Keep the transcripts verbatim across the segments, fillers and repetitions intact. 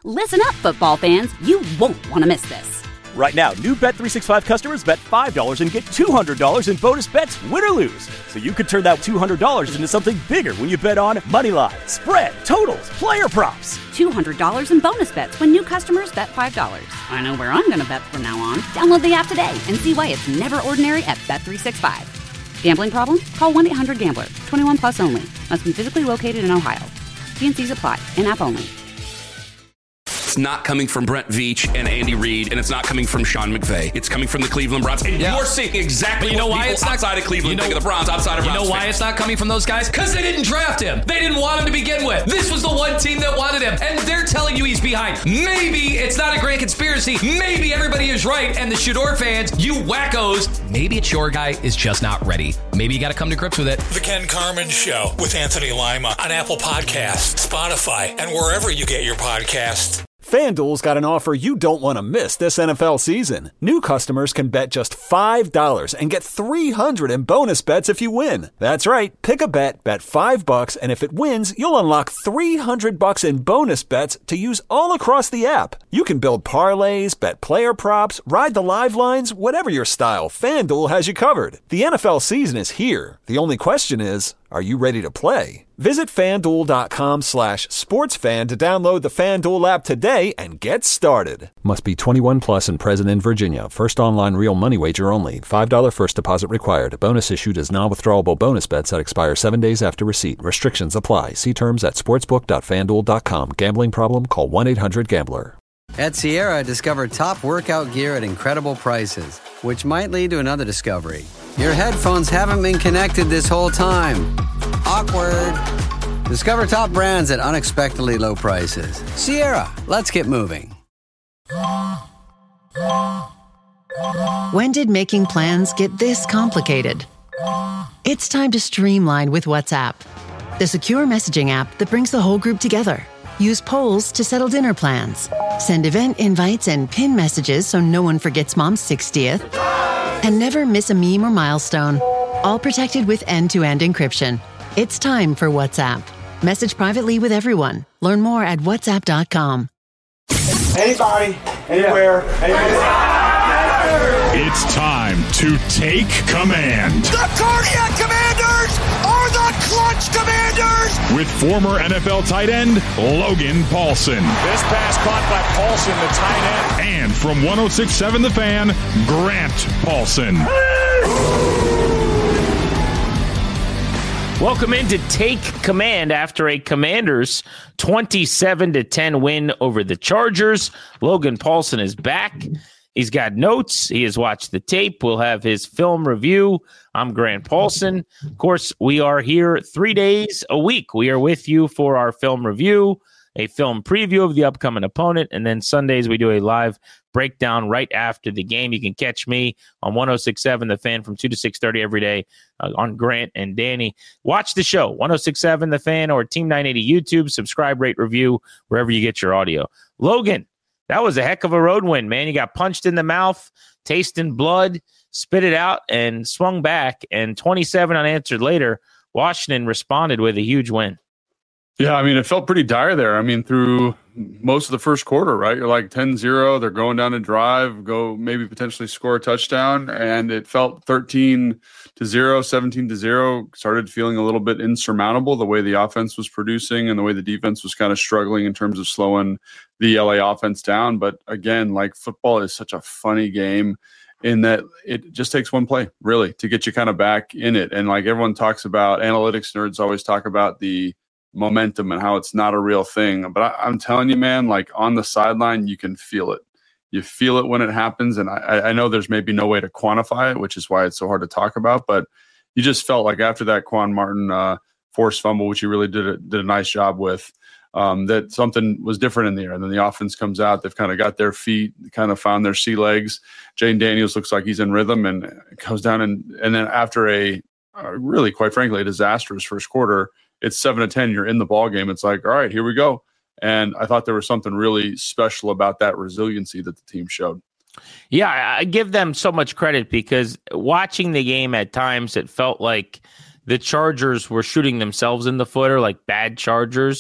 Listen up, football fans. You won't want to miss this. Right now, new Bet three sixty-five customers bet five dollars and get two hundred dollars in bonus bets, win or lose. So you could turn that two hundred dollars into something bigger when you bet on money line, spread, totals, player props. two hundred dollars in bonus bets when new customers bet five dollars. I know where I'm going to bet from now on. Download the app today and see why it's never ordinary at Bet three sixty-five. Gambling problem? Call one eight hundred gambler. twenty-one plus only. Must be physically located in Ohio. T and C's apply. In-app only. It's not coming from Brent Veach and Andy Reid, and it's not coming from Sean McVay. It's coming from the Cleveland Browns. And yeah. you're seeing exactly you know what why it's outside not, of Cleveland you know, think of the Browns, outside of You Browns know why fans. It's not coming from those guys? Because they didn't draft him. They didn't want him to begin with. This was the one team that wanted him, and they're telling you he's behind. Maybe it's not a grand conspiracy. Maybe everybody is right, and the Shador fans, you wackos, maybe it's your guy is just not ready. Maybe you got to come to grips with it. The Ken Carman Show with Anthony Lima on Apple Podcasts, Spotify, and wherever you get your podcasts. FanDuel's got an offer you don't want to miss this N F L season. New customers can bet just five dollars and get three hundred dollars in bonus bets if you win. That's right. Pick a bet, bet five bucks, and if it wins, you'll unlock three hundred bucks in bonus bets to use all across the app. You can build parlays, bet player props, ride the live lines, whatever your style, FanDuel has you covered. The N F L season is here. The only question is, are you ready to play? Visit FanDuel.com slash sportsfan to download the FanDuel app today and get started. Must be twenty-one plus and present in Virginia. First online real money wager only. five dollars first deposit required. Bonus issued as non-withdrawable bonus bets that expire seven days after receipt. Restrictions apply. See terms at sportsbook dot fan duel dot com. Gambling problem? Call one eight hundred gambler. At Sierra, discover top workout gear at incredible prices, which might lead to another discovery. Your headphones haven't been connected this whole time. Awkward. Discover top brands at unexpectedly low prices. Sierra, let's get moving. When did making plans get this complicated? It's time to streamline with WhatsApp, the secure messaging app that brings the whole group together. Use polls to settle dinner plans. Send event invites and pin messages so no one forgets Mom's sixtieth. And never miss a meme or milestone. All protected with end-to-end encryption. It's time for WhatsApp. Message privately with everyone. Learn more at whatsapp dot com. Anybody, anywhere, anywhere. It's time to take command. The Cardiac Commanders are the Clutch Commanders! With former N F L tight end, Logan Paulsen. This pass caught by Paulsen, the tight end. And from one oh six point seven The Fan, Grant Paulsen. Welcome in to Take Command after a Commanders twenty-seven to ten win over the Chargers. Logan Paulsen is back. He's got notes. He has watched the tape. We'll have his film review. I'm Grant Paulsen. Of course, we are here three days a week. We are with you for our film review, a film preview of the upcoming opponent, and then Sundays we do a live breakdown right after the game. You can catch me on one oh six point seven The Fan from two to six thirty every day uh, on Grant and Danny. Watch the show, one oh six point seven The Fan or Team nine eighty YouTube. Subscribe, rate, review, wherever you get your audio. Logan, that was a heck of a road win, man. You got punched in the mouth, tasting blood, spit it out, and swung back. And twenty-seven unanswered later, Washington responded with a huge win. Yeah, I mean, it felt pretty dire there. I mean, through most of the first quarter, right? You're like ten zero. They're going down a drive, go maybe potentially score a touchdown. And it felt thirteen to zero, seventeen to zero. Started feeling a little bit insurmountable the way the offense was producing and the way the defense was kind of struggling in terms of slowing the L A offense down. But again, like football is such a funny game in that it just takes one play, really, to get you kind of back in it. And like everyone talks about, analytics nerds always talk about the momentum and how it's not a real thing. But I, I'm telling you, man, like on the sideline, you can feel it. You feel it when it happens. And I, I know there's maybe no way to quantify it, which is why it's so hard to talk about. But you just felt like after that Quan Martin uh, forced fumble, which he really did a, did a nice job with, um, that something was different in the air. And then the offense comes out. They've kind of got their feet, kind of found their sea legs. Jane Daniels looks like he's in rhythm and goes down. And, and then after a uh, really, quite frankly, a disastrous first quarter, it's seven to ten. You're in the ball game. It's like, all right, here we go. And I thought there was something really special about that resiliency that the team showed. Yeah, I give them so much credit because watching the game at times, it felt like the Chargers were shooting themselves in the foot, or like bad Chargers,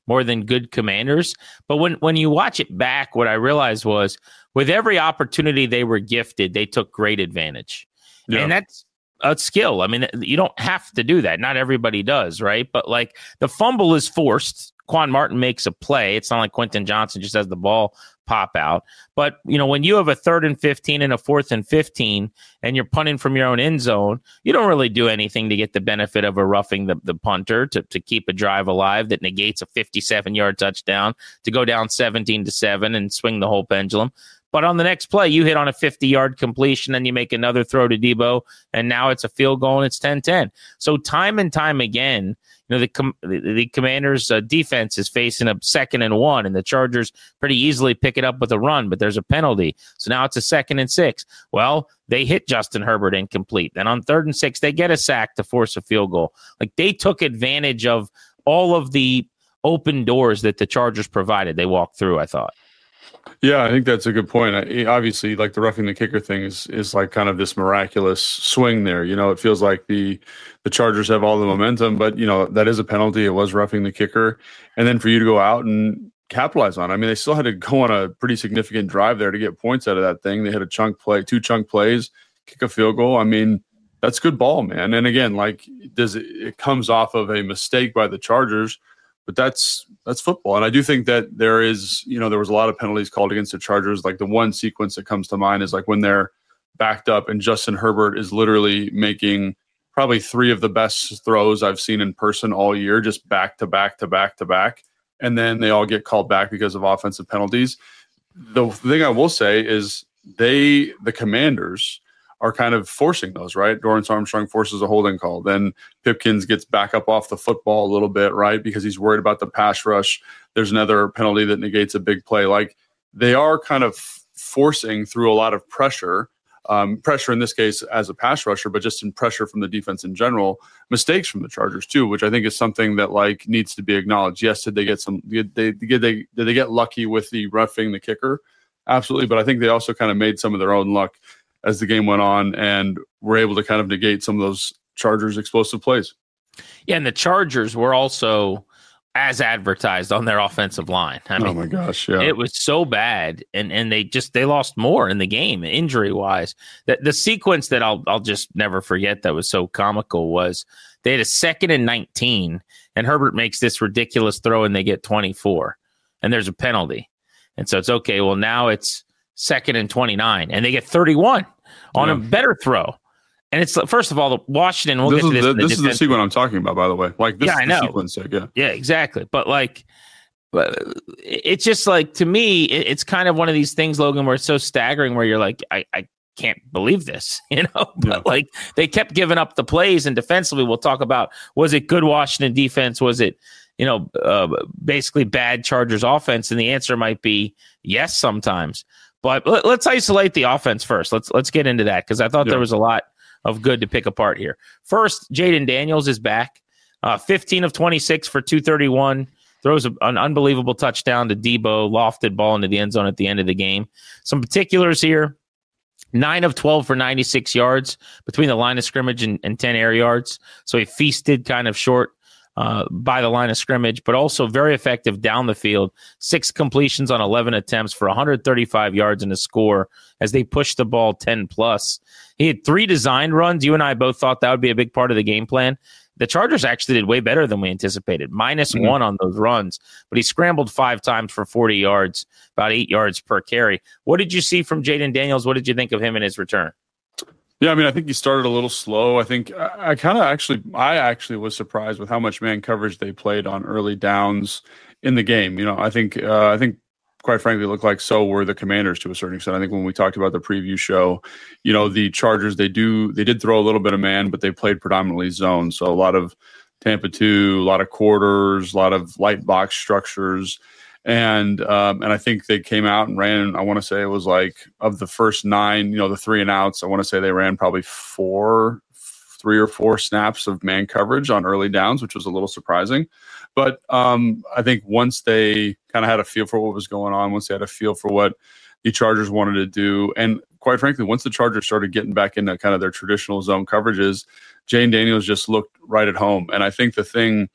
more than good Commanders. But when, when you watch it back, what I realized was with every opportunity they were gifted, they took great advantage. Yeah. And that's a skill. I mean, you don't have to do that. Not everybody does, right? But like the fumble is forced. Quan Martin makes a play. It's not like Quentin Johnson just has the ball pop out. But, you know, when you have a third and fifteen and a fourth and fifteen and you're punting from your own end zone, you don't really do anything to get the benefit of a roughing the, the punter to, to keep a drive alive that negates a fifty-seven-yard touchdown to go down seventeen to seven and swing the whole pendulum. But on the next play, you hit on a fifty-yard completion and you make another throw to Debo, and now it's a field goal and it's ten ten. So time and time again, you know, the com- the, the Commanders' uh, defense is facing a second and one, and the Chargers pretty easily pick it up with a run, but there's a penalty. So now it's a second and six. Well, they hit Justin Herbert incomplete. Then on third and six, they get a sack to force a field goal. Like they took advantage of all of the open doors that the Chargers provided. They walked through, I thought. Yeah, I think that's a good point. I, obviously, like the roughing the kicker thing is is like kind of this miraculous swing there. You know, it feels like the the Chargers have all the momentum, but you know that is a penalty. It was roughing the kicker, and then for you to go out and capitalize on it. I mean, they still had to go on a pretty significant drive there to get points out of that thing. They had a chunk play, two chunk plays, kick a field goal. I mean, that's good ball, man. And again, like does it, it comes off of a mistake by the Chargers. But that's that's football. And I do think that there is, you know, there was a lot of penalties called against the Chargers. Like the one sequence that comes to mind is like when they're backed up and Justin Herbert is literally making probably three of the best throws I've seen in person all year, just back to back to back to back. And then they all get called back because of offensive penalties. The thing I will say is they, the Commanders, are kind of forcing those, right? Dorrance Armstrong forces a holding call. Then Pipkins gets back up off the football a little bit, right? Because he's worried about the pass rush. There's another penalty that negates a big play. Like they are kind of forcing through a lot of pressure, um, pressure in this case as a pass rusher, but just in pressure from the defense in general, mistakes from the Chargers too, which I think is something that like needs to be acknowledged. Yes, did they get some, did they, did they, did they get lucky with the roughing the kicker? Absolutely. But I think they also kind of made some of their own luck as the game went on and were able to kind of negate some of those Chargers explosive plays. Yeah, and the Chargers were also as advertised on their offensive line. I mean, oh my gosh, yeah. It was so bad, and and they just they lost more in the game injury-wise. That the sequence that I'll I'll just never forget that was so comical was they had a second and nineteen, and Herbert makes this ridiculous throw and they get twenty-four, and there's a penalty. And so it's okay, well now it's second and twenty-nine, and they get thirty-one on yeah. a better throw. And it's first of all, Washington. We'll this get to this. The, in the this is the sequence I'm talking about, by the way. Like this yeah, is I know. the sequence. Yeah, yeah, exactly. But like, but it's just like to me, it's kind of one of these things, Logan, where it's so staggering. Where you're like, I, I can't believe this, you know. But yeah. like, they kept giving up the plays, and defensively, we'll talk about was it good Washington defense? Was it you know uh, basically bad Chargers offense? And the answer might be yes, sometimes. But let's isolate the offense first. Let's let's get into that because I thought yeah. there was a lot of good to pick apart here. First, Jaden Daniels is back. Uh, fifteen of twenty-six for two thirty-one. Throws a, an unbelievable touchdown to Debo. Lofted ball into the end zone at the end of the game. Some particulars here. nine of twelve for ninety-six yards between the line of scrimmage and, and ten air yards. So he feasted kind of short Uh, by the line of scrimmage, but also very effective down the field. Six completions on eleven attempts for one hundred thirty-five yards and a score as they pushed the ball ten plus. He had three designed runs. You and I both thought that would be a big part of the game plan. The Chargers actually did way better than we anticipated, minus mm-hmm. one on those runs, but he scrambled five times for forty yards, about eight yards per carry. What did you see from Jaden Daniels? What did you think of him in his return? Yeah, I mean, I think he started a little slow. I think I, I kind of actually, I actually was surprised with how much man coverage they played on early downs in the game. You know, I think, uh, I think, quite frankly, it looked like so were the Commanders to a certain extent. I think when we talked about the preview show, you know, the Chargers, they do, they did throw a little bit of man, but they played predominantly zone. So a lot of Tampa two, a lot of quarters, a lot of light box structures. And um, and I think they came out and ran, I want to say it was like of the first nine, you know, the three and outs, I want to say they ran probably four, three or four snaps of man coverage on early downs, which was a little surprising. But um, I think once they kind of had a feel for what was going on, once they had a feel for what the Chargers wanted to do, and quite frankly, once the Chargers started getting back into kind of their traditional zone coverages, Jaden Daniels just looked right at home. And I think the thing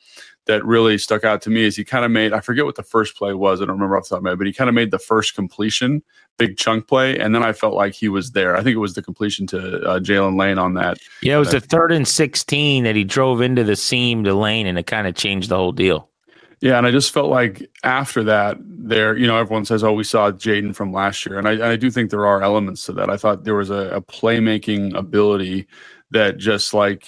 that really stuck out to me is he kind of made, I forget what the first play was. I don't remember off the top of my head, but he kind of made the first completion, big chunk play. And then I felt like he was there. I think it was the completion to uh, Jalen Lane on that. Yeah, it was that, the third and sixteen that he drove into the seam to Lane, and it kind of changed the whole deal. Yeah, and I just felt like after that, there, you know, everyone says, oh, we saw Jaden from last year. And I, I do think there are elements to that. I thought there was a, a playmaking ability that just like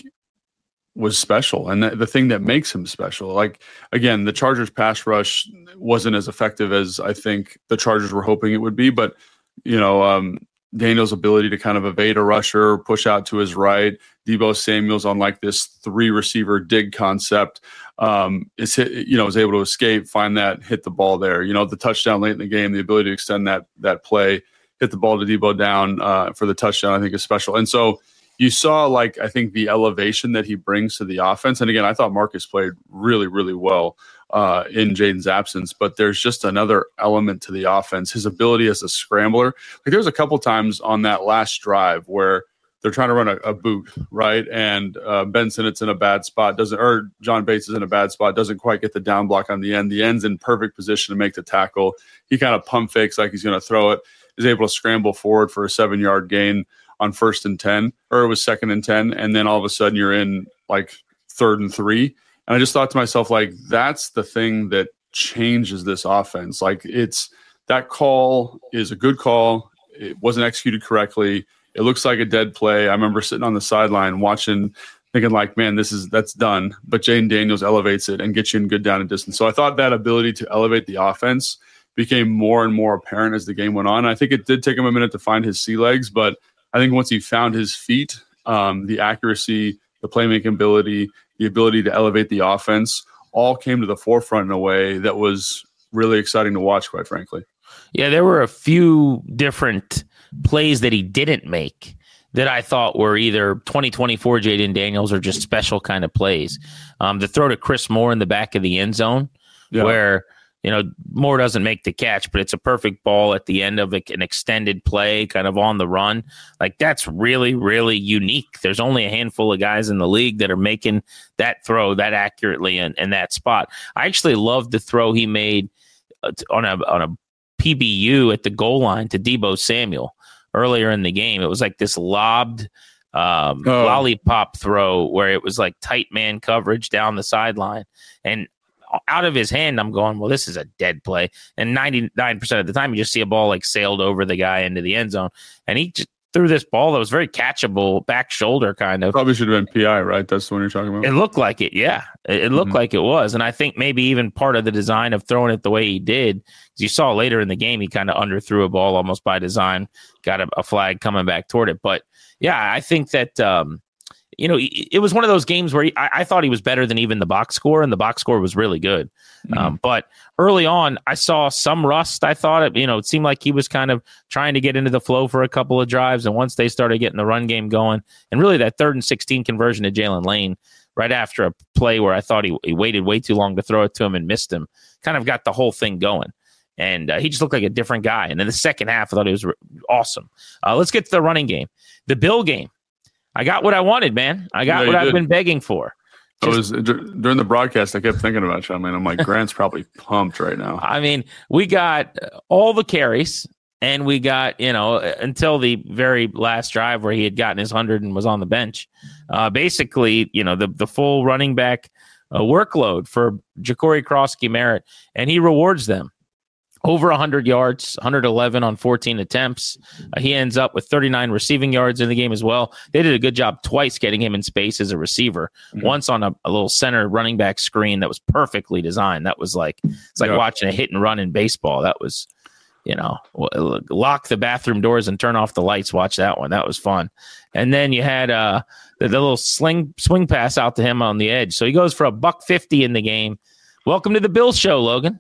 was special. And the, the thing that makes him special, like, again, the Chargers pass rush wasn't as effective as I think the Chargers were hoping it would be. But, you know, um, Daniel's ability to kind of evade a rusher, push out to his right, Deebo Samuel's on like this three receiver dig concept, um, is hit, you know, is able to escape, find that, hit the ball there. You know, the touchdown late in the game, the ability to extend that that play, hit the ball to Deebo down uh, for the touchdown, I think is special. And so you saw, like, I think the elevation that he brings to the offense. And again, I thought Marcus played really, really well uh, in Jaden's absence, but there's just another element to the offense, his ability as a scrambler. Like, there was a couple times on that last drive where they're trying to run a, a boot, right? And uh, Ben Sinnott's in a bad spot, doesn't, or John Bates is in a bad spot, doesn't quite get the down block on the end. The end's in perfect position to make the tackle. He kind of pump fakes like he's going to throw it, is able to scramble forward for a seven yard gain on first and ten, or it was second and ten. And then all of a sudden you're in like third and three. And I just thought to myself, like, that's the thing that changes this offense. Like, it's that call is a good call. It wasn't executed correctly. It looks like a dead play. I remember sitting on the sideline watching, thinking like, man, this is, that's done. But Jaden Daniels elevates it and gets you in good down and distance. So I thought that ability to elevate the offense became more and more apparent as the game went on. I think it did take him a minute to find his sea legs, but I think once he found his feet, um, the accuracy, the playmaking ability, the ability to elevate the offense all came to the forefront in a way that was really exciting to watch, quite frankly. Yeah, there were a few different plays that he didn't make that I thought were either twenty twenty-four Jaden Daniels or just special kind of plays. Um, the throw to Chris Moore in the back of the end zone, yeah. where, you know, Moore doesn't make the catch, but it's a perfect ball at the end of a, an extended play, kind of on the run. Like, that's really, really unique. There's only a handful of guys in the league that are making that throw that accurately in, in that spot. I actually loved the throw he made uh, on a on a P B U at the goal line to Deebo Samuel earlier in the game. It was like this lobbed um, oh. lollipop throw where it was like tight man coverage down the sideline. And out of his hand, I'm going, well, this is a dead play. And ninety-nine percent of the time, you just see a ball like sailed over the guy into the end zone. And he just threw this ball that was very catchable, back shoulder kind of. Probably should have been P I, right? That's the one you're talking about? It looked like it, yeah. It, it looked Mm-hmm. like it was. And I think maybe even part of the design of throwing it the way he did, because you saw later in the game, he kind of underthrew a ball almost by design, got a, a flag coming back toward it. But, yeah, I think that um, – you know, it was one of those games where he, I, I thought he was better than even the box score, and the box score was really good. Mm-hmm. Um, but early on, I saw some rust. I thought, it, you know, it seemed like he was kind of trying to get into the flow for a couple of drives. And once they started getting the run game going, and really that third and sixteen conversion to Jalen Lane right after a play where I thought he, he waited way too long to throw it to him and missed him, kind of got the whole thing going. And uh, he just looked like a different guy. And then the second half, I thought it was re- awesome. Uh, let's get to the running game. The Bill game. I got what I wanted, man. I got Yeah, what I've did. been begging for. I was during the broadcast, I kept thinking about you. I mean, I'm like, Grant's probably pumped right now. I mean, we got all the carries, and we got, you know, until the very last drive where he had gotten his hundred and was on the bench. Uh, basically, you know, the the full running back uh, workload for Ja'Cory Krosky-Merritt, and he rewards them. Over one hundred yards, one hundred eleven on fourteen attempts. Uh, he ends up with thirty-nine receiving yards in the game as well. They did a good job twice getting him in space as a receiver. Mm-hmm. Once on a, a little center running back screen that was perfectly designed. That was like, it's like yeah. watching a hit and run in baseball. That was, you know, lock the bathroom doors and turn off the lights. Watch that one. That was fun. And then you had uh, the, the little sling swing pass out to him on the edge. So he goes for a buck fifty in the game. Welcome to the Bills show, Logan.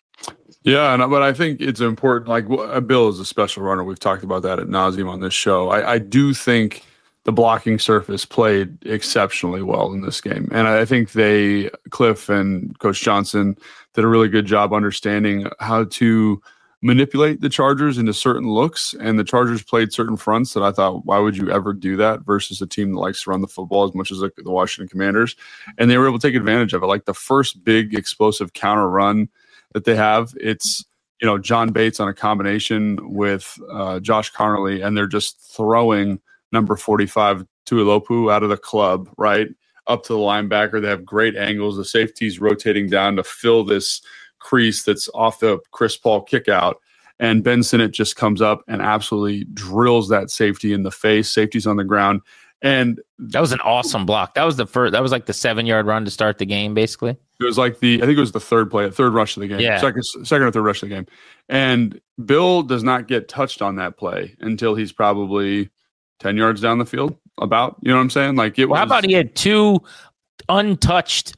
Yeah, and, but I think it's important. Like, Bill is a special runner. We've talked about that ad nauseum on this show. I, I do think the blocking surface played exceptionally well in this game. And I think they, Cliff and Coach Johnson, did a really good job understanding how to manipulate the Chargers into certain looks, and the Chargers played certain fronts that I thought, why would you ever do that versus a team that likes to run the football as much as like the Washington Commanders? And they were able to take advantage of it. Like the first big explosive counter run that they have, it's, you know, John Bates on a combination with uh, Josh Connerly, and they're just throwing number forty-five Tuilopu out of the club, right, up to the linebacker. They have great angles. The safety's rotating down to fill this crease that's off the Chris Paul kick out. And Ben Sinnott just comes up and absolutely drills that safety in the face. Safety's on the ground. And that was an awesome block. That was the first, that was like the seven yard run to start the game, basically. It was like the, I think it was the third play, third rush of the game. Yeah. Second, second or third rush of the game. And Bill does not get touched on that play until he's probably ten yards down the field, about, you know what I'm saying? Like it well, was. How about he had two untouched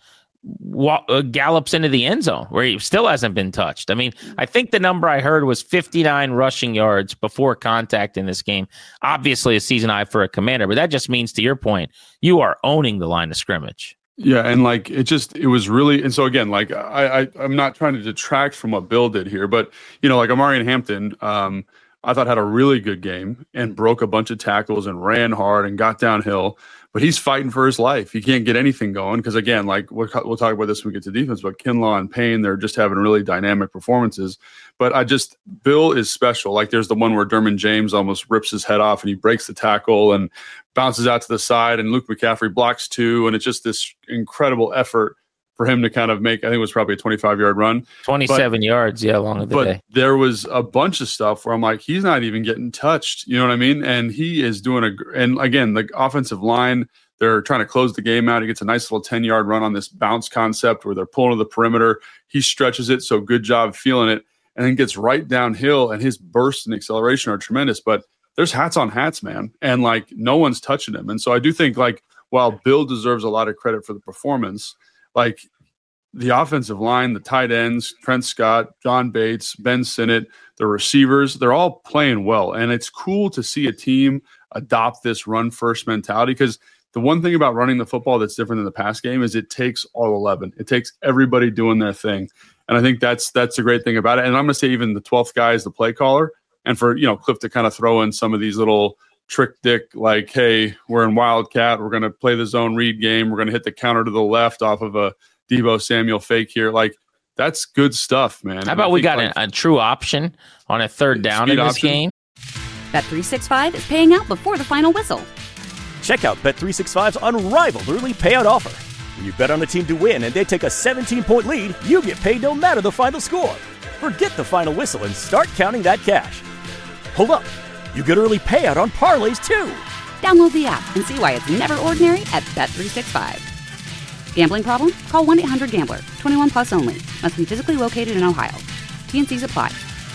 wa- uh, gallops into the end zone where he still hasn't been touched? I mean, I think the number I heard was fifty-nine rushing yards before contact in this game. Obviously a season high for a Commander, but that just means, to your point, you are owning the line of scrimmage. Yeah, and like it just it was really, and so again, like I, I I'm not trying to detract from what Bill did here, but you know, like Amarian Hampton, um, I thought had a really good game and broke a bunch of tackles and ran hard and got downhill, but he's fighting for his life. He can't get anything going because, again, like we'll, we'll talk about this when we get to defense, but Kinlaw and Payne, they're just having really dynamic performances. But I just, Bill is special. Like there's the one where Derwin James almost rips his head off and he breaks the tackle and bounces out to the side, and Luke McCaffrey blocks two, and it's just this incredible effort for him to kind of make, I think it was probably a twenty-five yard run. twenty-seven but, yards, yeah, along with the but day. There was a bunch of stuff where I'm like, he's not even getting touched. You know what I mean? And he is doing a, and again, the offensive line, they're trying to close the game out. He gets a nice little ten yard run on this bounce concept where they're pulling to the perimeter. He stretches it, so good job feeling it, and then gets right downhill, and his burst and acceleration are tremendous. But there's hats on hats, man. And like no one's touching him. And so I do think like while Bill deserves a lot of credit for the performance, like the offensive line, the tight ends, Trent Scott, John Bates, Ben Sinnott, the receivers, they're all playing well. And it's cool to see a team adopt this run first mentality, because the one thing about running the football that's different than the pass game is it takes all eleven. It takes everybody doing their thing. And I think that's that's a great thing about it. And I'm going to say even the twelfth guy is the play caller. And for, you know, Cliff to kind of throw in some of these little trick dick, like, hey, we're in Wildcat, we're going to play the zone read game, we're going to hit the counter to the left off of a Deebo Samuel fake here. Like, that's good stuff, man. How about we got like, a, a true option on a third down in this option? game? Bet three sixty-five is paying out before the final whistle. Check out Bet three sixty-five's unrivaled early payout offer. When you bet on a team to win and they take a seventeen point lead, you get paid no matter the final score. Forget the final whistle and start counting that cash. Hold up. You get early payout on parlays, too. Download the app and see why it's never ordinary at Bet three sixty-five. Gambling problem? Call one eight hundred gambler. twenty-one plus only. Must be physically located in Ohio. T N Cs apply.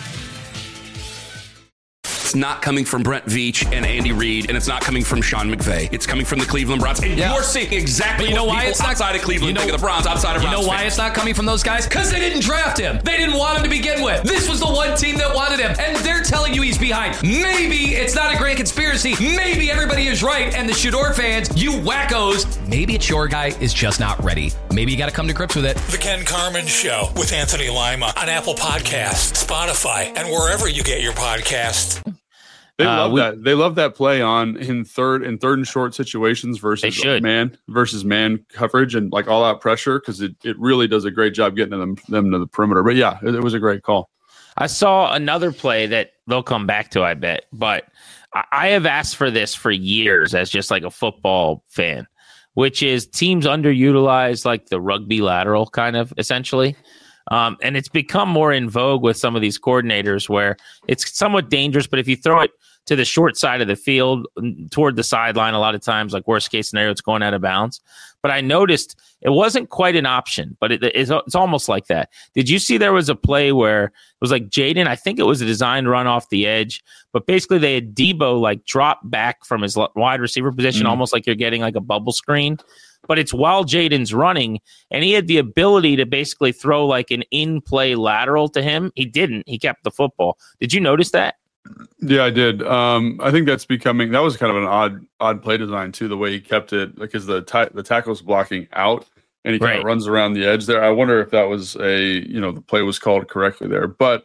It's not coming from Brent Veach and Andy Reid, and it's not coming from Sean McVay. It's coming from the Cleveland Browns. And yeah. you're seeing exactly you know what why it's not, outside of Cleveland you know, think of the Browns, outside of You Browns know why fans. it's not coming from those guys? Because they didn't draft him. They didn't want him to begin with. This was the one team that wanted him, and they're telling you he's behind. Maybe it's not a grand conspiracy. Maybe everybody is right, and the Shador fans, you wackos, maybe it's your guy is just not ready. Maybe you got to come to grips with it. The Ken Carman Show with Anthony Lima on Apple Podcasts, Spotify, and wherever you get your podcasts. They Uh, love we- that. They love that play on in third in third and short situations versus should. man versus man coverage and like all out pressure, because it, it really does a great job getting them them to the perimeter. But yeah, it, it was a great call. I saw another play that they'll come back to, I bet. But I, I have asked for this for years as just like a football fan, which is teams underutilize like the rugby lateral kind of essentially. Um, and it's become more in vogue with some of these coordinators where it's somewhat dangerous, but if you throw it to the short side of the field toward the sideline, a lot of times, like worst case scenario, it's going out of bounds. But I noticed it wasn't quite an option, but it, it's, it's almost like that. Did you see there was a play where it was like Jaden, I think it was a designed run off the edge, but basically they had Deebo like drop back from his wide receiver position, mm-hmm. almost like you're getting like a bubble screen. But it's while Jaden's running, and he had the ability to basically throw like an in-play lateral to him. He didn't. He kept the football. Did you notice that? Yeah, I did. Um, I think that's becoming that was kind of an odd odd play design too. The way he kept it, because the t- the tackle's blocking out, and he kind Right. of runs around the edge there. I wonder if that was a you know the play was called correctly there. But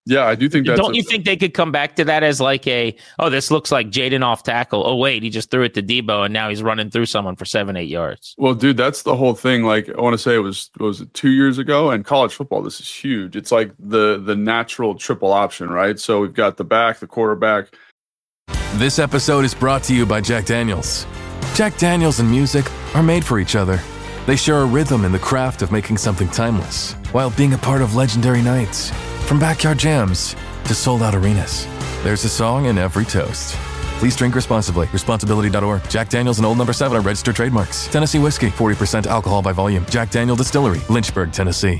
Yeah, I do think that's Don't a, you think they could come back to that as like a, oh, this looks like Jaden off tackle. Oh, wait, he just threw it to Debo, and now he's running through someone for seven, eight yards. Well, dude, that's the whole thing. Like, I want to say it was, was it two years ago? And college football, this is huge. It's like the the natural triple option, right? So we've got the back, the quarterback. This episode is brought to you by Jack Daniels. Jack Daniels and music are made for each other. They share a rhythm in the craft of making something timeless, while being a part of legendary nights. From backyard jams to sold-out arenas, there's a song in every toast. Please drink responsibly. Responsibility dot org. Jack Daniels and Old Number seven are registered trademarks. Tennessee whiskey, forty percent alcohol by volume. Jack Daniel Distillery, Lynchburg, Tennessee.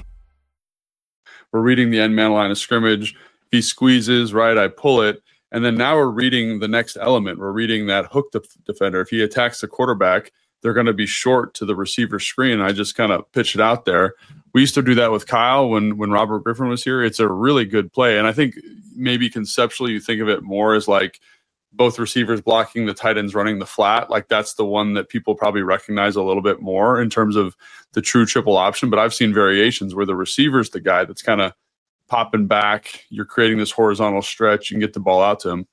We're reading the end man line of scrimmage. If he squeezes, right, I pull it. And then now we're reading the next element. We're reading that hook def- defender. If he attacks the quarterback, they're going to be short to the receiver screen. I just kind of pitch it out there. We used to do that with Kyle when, when Robert Griffin was here. It's a really good play. And I think maybe conceptually you think of it more as like both receivers blocking, the tight ends running the flat. Like that's the one that people probably recognize a little bit more in terms of the true triple option. But I've seen variations where the receiver's the guy that's kind of popping back. You're creating this horizontal stretch. You can get the ball out to him.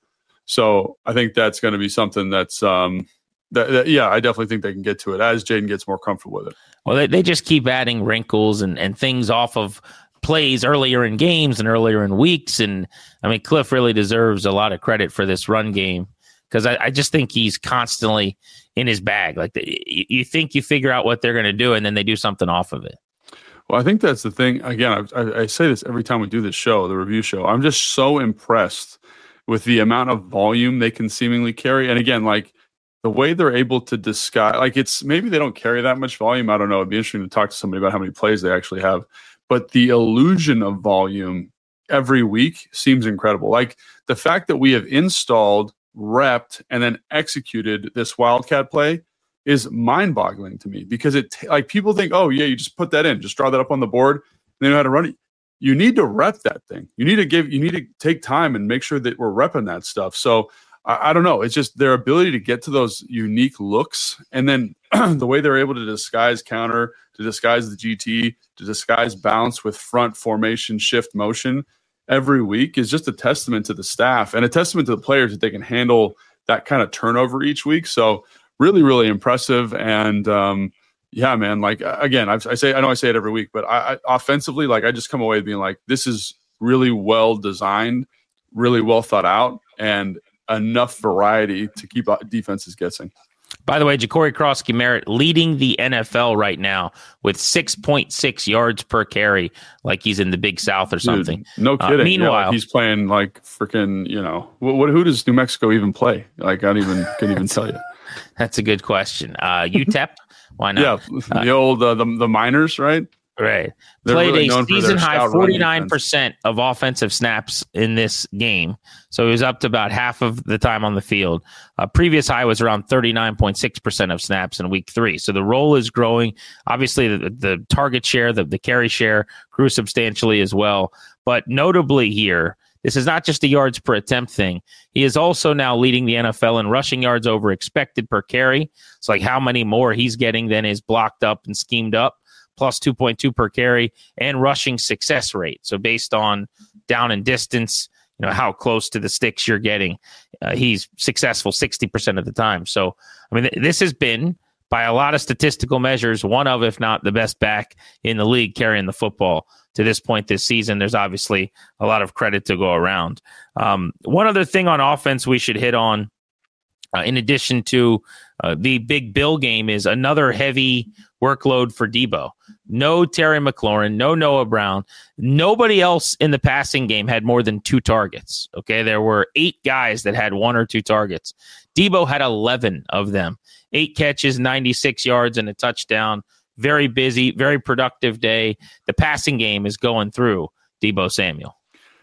So I think that's going to be something that's um, – That, that, yeah, I definitely think they can get to it as Jaden gets more comfortable with it. Well, they, they just keep adding wrinkles and, and things off of plays earlier in games and earlier in weeks. And, I mean, Cliff really deserves a lot of credit for this run game because I, I just think he's constantly in his bag. Like, the, you, you think you figure out what they're going to do, and then they do something off of it. Well, I think that's the thing. Again, I, I, I say this every time we do this show, the review show. I'm just so impressed with the amount of volume they can seemingly carry. And again, like, the way they're able to disguise, like it's maybe they don't carry that much volume. I don't know. It'd be interesting to talk to somebody about how many plays they actually have. But the illusion of volume every week seems incredible. Like the fact that we have installed, repped, and then executed this Wildcat play is mind-boggling to me because it like people think, oh yeah, you just put that in, just draw that up on the board, and they know how to run it. You need to rep that thing. You need to give. You need to take time and make sure that we're repping that stuff. So. I don't know. It's just their ability to get to those unique looks. And then the way they're able to disguise counter, to disguise the G T, to disguise bounce with front formation, shift motion every week is just a testament to the staff and a testament to the players that they can handle that kind of turnover each week. So really, really impressive. And um, yeah, man, like, again, I've, I say, I know I say it every week, but I, I offensively, like I just come away being like, this is really well designed, really well thought out, and enough variety to keep defenses guessing. By the way, Ja'Cory Krosky-Merritt leading the N F L right now with six point six yards per carry, like he's in the Big South or something. Dude, no kidding. Uh, meanwhile, yeah, like he's playing like freaking, you know, what, what? Who does New Mexico even play? Like I don't even can even tell you. That's a good question. Uh, U T E P, why not? Yeah, the uh, old uh, the the Miners, right? Right. They're Played really a season high forty-nine percent of offensive snaps in this game. So he was up to about half of the time on the field. Uh, previous high was around thirty-nine point six percent of snaps in week three. So the role is growing. Obviously, the, the target share, the, the carry share grew substantially as well. But notably here, this is not just a yards per attempt thing. He is also now leading the N F L in rushing yards over expected per carry. It's like how many more he's getting than is blocked up and schemed up. Plus two point two per carry, and rushing success rate. So based on down and distance, you know, how close to the sticks you're getting, uh, he's successful sixty percent of the time. So, I mean, th- this has been, by a lot of statistical measures, one of, if not the best back in the league carrying the football to this point this season. There's obviously a lot of credit to go around. Um, one other thing on offense we should hit on, uh, in addition to uh, the big Bill game, is another heavy workload for Debo. No Terry McLaurin, no Noah Brown. Nobody else in the passing game had more than two targets. Okay, there were eight guys that had one or two targets. Debo had eleven of them. Eight catches, ninety-six yards, and a touchdown. Very busy, very productive day. The passing game is going through Debo Samuel.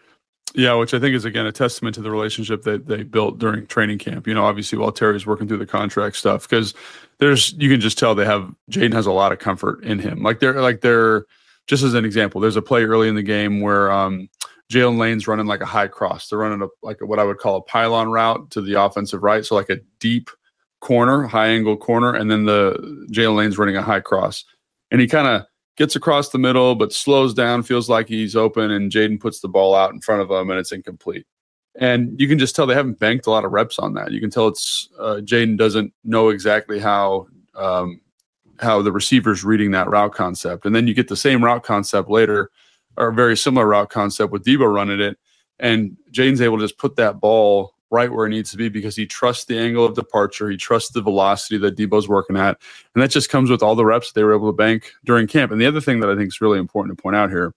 Yeah, which I think is, again, a testament to the relationship that they built during training camp. You know, obviously while Terry's working through the contract stuff, because there's, you can just tell they have, Jaden has a lot of comfort in him. Like they're, like they're, just as an example, there's a play early in the game where um, Jalen Lane's running like a high cross. They're running a, like a, what I would call a pylon route to the offensive right. So like a deep corner, high angle corner. And then the Jalen Lane's running a high cross. And he kind of gets across the middle, but slows down, feels like he's open, and Jayden puts the ball out in front of him, and it's incomplete. And you can just tell they haven't banked a lot of reps on that. You can tell it's uh, Jayden doesn't know exactly how um, how the receiver's reading that route concept. And then you get the same route concept later, or a very similar route concept with Debo running it, and Jayden's able to just put that ball right where it needs to be because he trusts the angle of departure. He trusts the velocity that Debo's working at. And that just comes with all the reps they were able to bank during camp. And the other thing that I think is really important to point out here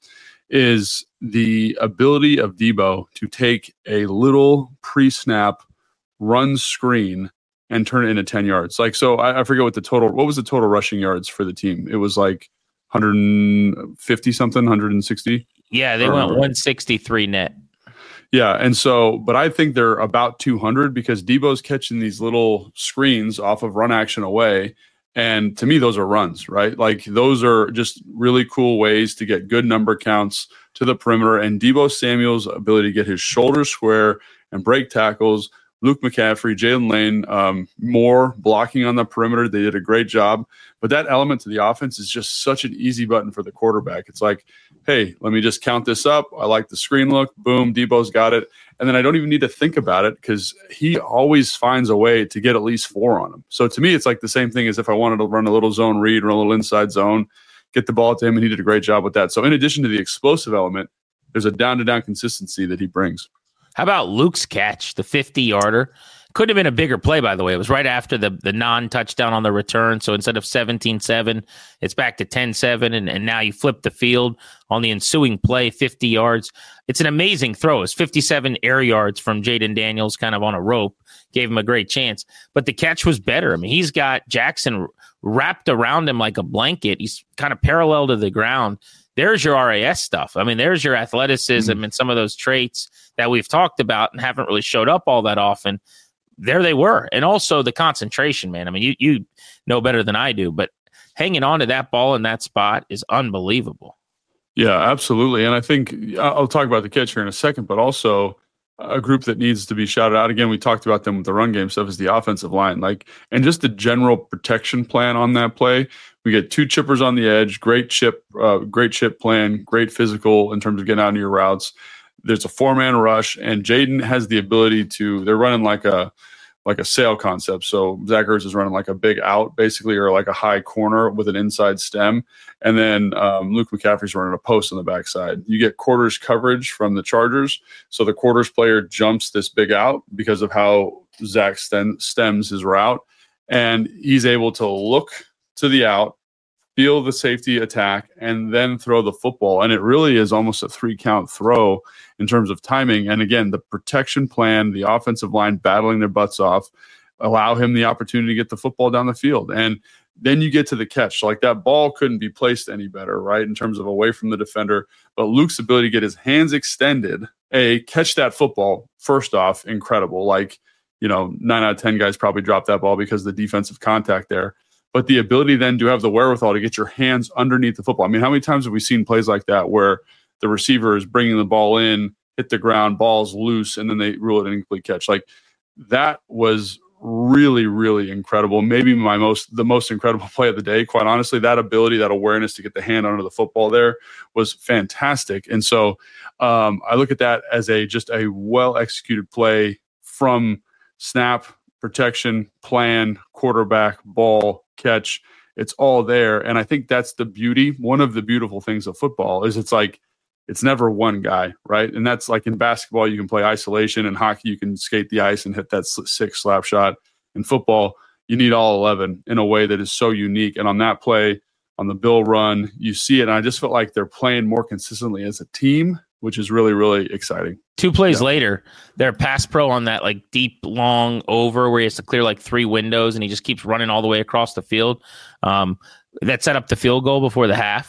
is the ability of Debo to take a little pre-snap run screen and turn it into ten yards. Like, so I, I forget what the total, what was the total rushing yards for the team? It was like one hundred fifty something, one hundred sixty. Yeah, they or, went one sixty-three net. Yeah, and so, but I think they're about two hundred because Debo's catching these little screens off of run action away. And to me, those are runs, right? Like those are just really cool ways to get good number counts to the perimeter. And Debo Samuel's ability to get his shoulders square and break tackles, Luke McCaffrey, Jalen Lane, um, more blocking on the perimeter. They did a great job. But that element to the offense is just such an easy button for the quarterback. It's like, hey, let me just count this up. I like the screen look. Boom, Debo's got it. And then I don't even need to think about it because he always finds a way to get at least four on him. So to me, it's like the same thing as if I wanted to run a little zone read, run a little inside zone, get the ball to him, and he did a great job with that. So in addition to the explosive element, there's a down-to-down consistency that he brings. How about Luke's catch, the fifty-yarder? Could have been a bigger play, by the way. It was right after the, the non-touchdown on the return. So instead of seventeen seven, it's back to ten seven, and, and now you flip the field on the ensuing play, fifty yards. It's an amazing throw. It's fifty-seven air yards from Jayden Daniels kind of on a rope. Gave him a great chance. But the catch was better. I mean, he's got Jackson wrapped around him like a blanket. He's kind of parallel to the ground. There's your R A S stuff. I mean, there's your athleticism mm-hmm. and some of those traits that we've talked about and haven't really showed up all that often. There they were. And also the concentration, man. I mean, you you know better than I do, but hanging on to that ball in that spot is unbelievable. Yeah, absolutely. And I think I'll talk about the catch here in a second, but also a group that needs to be shouted out. Again, we talked about them with the run game stuff is the offensive line, like, and just the general protection plan on that play. We get two chippers on the edge, great chip, uh, great chip plan, great physical in terms of getting out of your routes. There's a four-man rush, and Jayden has the ability to. They're running like a like a sail concept. So Zach Ertz is running like a big out, basically, or like a high corner with an inside stem, and then um, Luke McCaffrey's running a post on the backside. You get quarters coverage from the Chargers, so the quarters player jumps this big out because of how Zach stem, stems his route, and he's able to look to the out, feel the safety attack, and then throw the football. And it really is almost a three-count throw in terms of timing. And again, the protection plan, the offensive line battling their butts off, allow him the opportunity to get the football down the field. And then you get to the catch. Like that ball couldn't be placed any better, right, in terms of away from the defender. But Luke's ability to get his hands extended, A, catch that football, first off, incredible. Like, you know, nine out of ten guys probably dropped that ball because of the defensive contact there. But the ability then to have the wherewithal to get your hands underneath the football. I mean, how many times have we seen plays like that where the receiver is bringing the ball in, hit the ground, ball's loose, and then they rule it an incomplete catch? Like that was really, really incredible. Maybe my most, the most incredible play of the day, quite honestly. That ability, that awareness to get the hand under the football there was fantastic. And so um, I look at that as a just a well-executed play from snap, protection, plan, quarterback, ball, catch. It's all there. And I think that's the beauty. One of the beautiful things of football is it's like, it's never one guy, right? And that's like in basketball, you can play isolation. In hockey, you can skate the ice and hit that six slap shot. In football, you need all eleven in a way that is so unique. And on that play, on the Bill run, you see it. And I just felt like they're playing more consistently as a team, which is really, really exciting. Two plays yeah. later, they're pass pro on that like deep, long over where he has to clear like three windows and he just keeps running all the way across the field. Um, that set up the field goal before the half.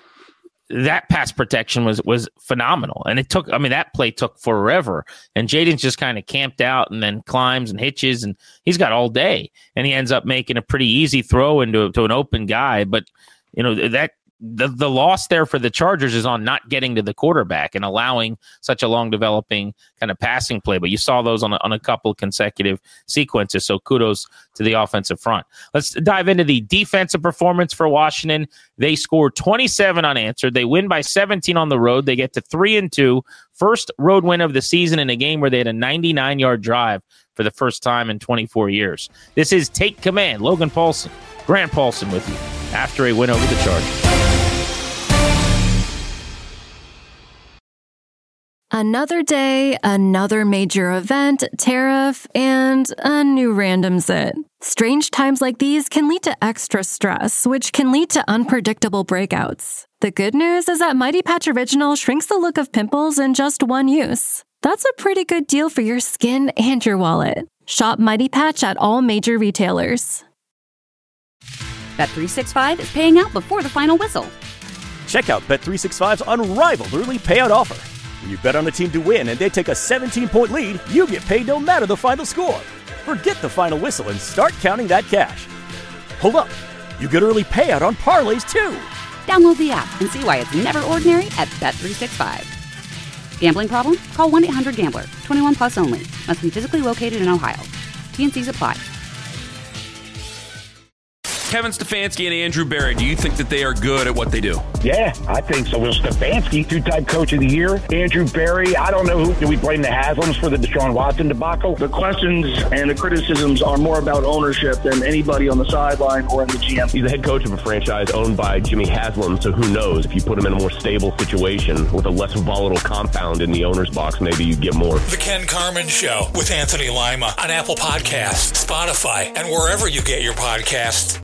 That pass protection was was phenomenal. And it took, I mean, that play took forever. And Jayden's just kind of camped out and then climbs and hitches, and he's got all day. And he ends up making a pretty easy throw into to an open guy. But, you know, that the, the loss there for the Chargers is on not getting to the quarterback and allowing such a long developing kind of passing play. But you saw those on a, on a couple consecutive sequences. So kudos to the offensive front. Let's dive into the defensive performance for Washington. They scored twenty-seven unanswered. They win by seventeen on the road. They get to three and two. First road win of the season in a game where they had a ninety-nine yard drive for the first time in twenty-four years. This is Take Command. Logan Paulsen, Grant Paulsen with you after a win over the Chargers. Another day, another major event, tariff, and a new random zit. Strange times like these can lead to extra stress, which can lead to unpredictable breakouts. The good news is that Mighty Patch Original shrinks the look of pimples in just one use. That's a pretty good deal for your skin and your wallet. Shop Mighty Patch at all major retailers. Bet three sixty-five is paying out before the final whistle. Check out Bet three sixty-five's unrivaled early payout offer. When you bet on a team to win and they take a seventeen point lead, you get paid no matter the final score. Forget the final whistle and start counting that cash. Hold up, you get early payout on parlays too. Download the app and see why it's never ordinary at Bet three sixty-five. Gambling problem? Call one eight hundred gambler. twenty-one plus only. Must be physically located in Ohio. T N Cs apply. Kevin Stefanski and Andrew Berry, do you think that they are good at what they do? Yeah, I think so. Well, Stefanski, two-time coach of the year. Andrew Berry, I don't know who. Do we blame the Haslams for the Deshaun Watson debacle? The questions and the criticisms are more about ownership than anybody on the sideline or in the G M. He's the head coach of a franchise owned by Jimmy Haslam, so who knows? If you put him in a more stable situation with a less volatile compound in the owner's box, maybe you get more. The Ken Carman Show with Anthony Lima on Apple Podcasts, Spotify, and wherever you get your podcasts.